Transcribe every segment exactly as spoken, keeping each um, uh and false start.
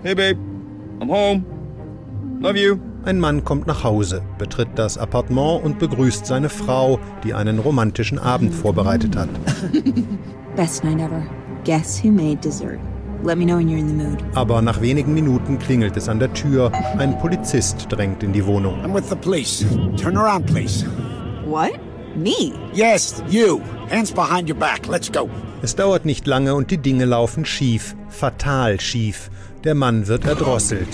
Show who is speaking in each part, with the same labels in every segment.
Speaker 1: Hey babe, I'm home. Love you.
Speaker 2: Ein Mann kommt nach Hause, betritt das Appartement und begrüßt seine Frau, die einen romantischen Abend vorbereitet hat.
Speaker 3: Best night ever. Guess who made dessert? Let me know when you're in the mood.
Speaker 2: Aber nach wenigen Minuten klingelt es an der Tür. Ein Polizist drängt in die Wohnung.
Speaker 4: I'm with the police. Turn around, please.
Speaker 3: What? Me?
Speaker 4: Yes, you. Hands behind your back. Let's go.
Speaker 2: Es dauert nicht lange und die Dinge laufen schief. Fatal schief. Der Mann wird erdrosselt.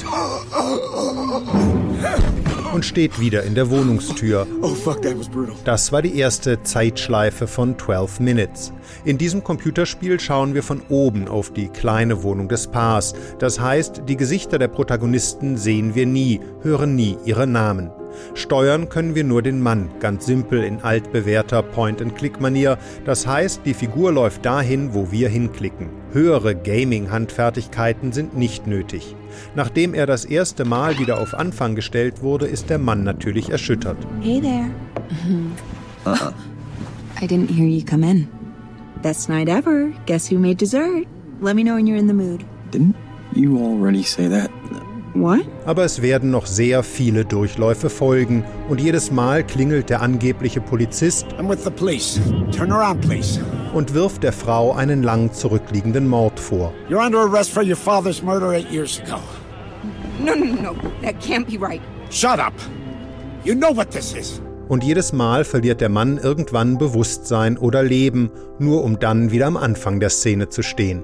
Speaker 2: Und steht wieder in der Wohnungstür.
Speaker 4: Oh fuck, that was brutal.
Speaker 2: Das war die erste Zeitschleife von zwölf Minutes. In diesem Computerspiel schauen wir von oben auf die kleine Wohnung des Paars. Das heißt, die Gesichter der Protagonisten sehen wir nie, hören nie ihre Namen. Steuern können wir nur den Mann, ganz simpel in altbewährter Point-and-Click-Manier. Das heißt, die Figur läuft dahin, wo wir hinklicken. Höhere Gaming-Handfertigkeiten sind nicht nötig. Nachdem er das erste Mal wieder auf Anfang gestellt wurde, ist der Mann natürlich erschüttert.
Speaker 3: Hey there. Uh-uh. I didn't hear you come in. Best night ever. Guess who made dessert? Let me know when you're in the mood.
Speaker 1: Didn't you already say that?
Speaker 3: What?
Speaker 2: Aber es werden noch sehr viele Durchläufe folgen und jedes Mal klingelt der angebliche Polizist
Speaker 4: I'm with the police. Turn around, please.
Speaker 2: Und wirft der Frau einen lang zurückliegenden Mord vor.
Speaker 4: You're under arrest for your father's murder eight years ago.
Speaker 3: No, no, no, that can't be right.
Speaker 4: Shut up. You know what this is.
Speaker 2: Und jedes Mal verliert der Mann irgendwann Bewusstsein oder Leben, nur um dann wieder am Anfang der Szene zu stehen.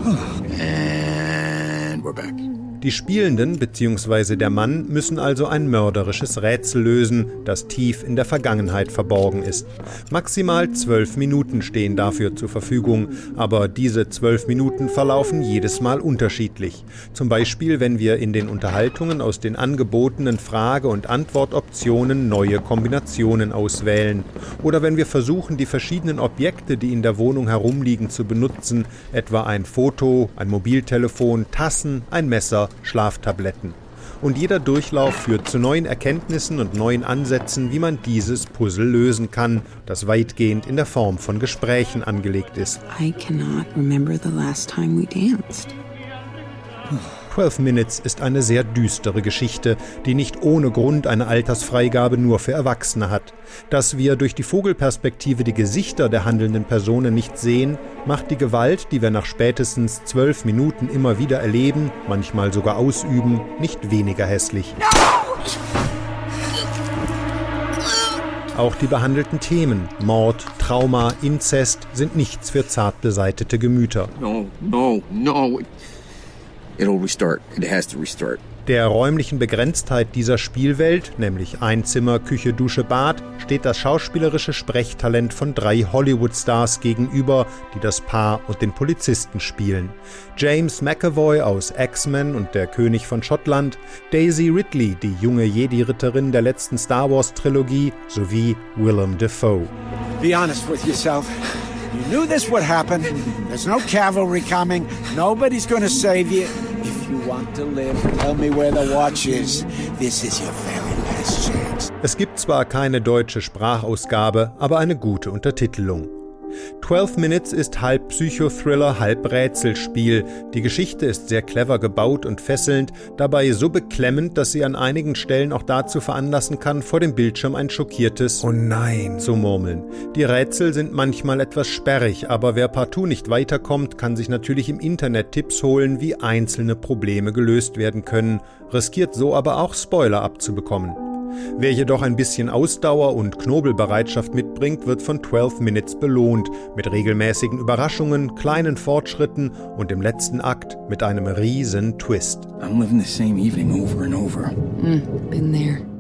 Speaker 1: And we're back.
Speaker 2: Die Spielenden bzw. der Mann müssen also ein mörderisches Rätsel lösen, das tief in der Vergangenheit verborgen ist. Maximal zwölf Minuten stehen dafür zur Verfügung, aber diese zwölf Minuten verlaufen jedes Mal unterschiedlich. Zum Beispiel, wenn wir in den Unterhaltungen aus den angebotenen Frage- und Antwortoptionen neue Kombinationen auswählen. Oder wenn wir versuchen, die verschiedenen Objekte, die in der Wohnung herumliegen, zu benutzen, etwa ein Foto, ein Mobiltelefon, Tassen, ein Messer, Schlaftabletten. Und jeder Durchlauf führt zu neuen Erkenntnissen und neuen Ansätzen, wie man dieses Puzzle lösen kann, das weitgehend in der Form von Gesprächen angelegt ist.
Speaker 3: I cannot remember the last time we danced.
Speaker 2: zwölf Minutes ist eine sehr düstere Geschichte, die nicht ohne Grund eine Altersfreigabe nur für Erwachsene hat. Dass wir durch die Vogelperspektive die Gesichter der handelnden Personen nicht sehen, macht die Gewalt, die wir nach spätestens zwölf Minuten immer wieder erleben, manchmal sogar ausüben, nicht weniger hässlich. Auch die behandelten Themen, Mord, Trauma, Inzest, sind nichts für zart beseitete Gemüter.
Speaker 1: No, no, no. It'll restart. It has to restart.
Speaker 2: Der räumlichen Begrenztheit dieser Spielwelt, nämlich ein Zimmer, Küche, Dusche, Bad, steht das schauspielerische Sprechtalent von drei Hollywood-Stars gegenüber, die das Paar und den Polizisten spielen. James McAvoy aus X-Men und der König von Schottland, Daisy Ridley, die junge Jedi-Ritterin der letzten Star Wars-Trilogie, sowie Willem Dafoe.
Speaker 4: Be honest with yourself. You knew this would happen. There's no cavalry coming. Nobody's gonna save you. If you want to live, tell me where the watch is. This is your very last chance.
Speaker 2: Es gibt zwar keine deutsche Sprachausgabe, aber eine gute Untertitelung. zwölf Minutes ist halb Psychothriller, halb Rätselspiel. Die Geschichte ist sehr clever gebaut und fesselnd, dabei so beklemmend, dass sie an einigen Stellen auch dazu veranlassen kann, vor dem Bildschirm ein schockiertes „Oh nein" zu murmeln. Die Rätsel sind manchmal etwas sperrig, aber wer partout nicht weiterkommt, kann sich natürlich im Internet Tipps holen, wie einzelne Probleme gelöst werden können, riskiert so aber auch Spoiler abzubekommen. Wer jedoch ein bisschen Ausdauer und Knobelbereitschaft mitbringt, wird von zwölf Minutes belohnt, mit regelmäßigen Überraschungen, kleinen Fortschritten und im letzten Akt mit einem riesen Twist.
Speaker 1: I'm living the same evening over and over.
Speaker 3: Mm, been there.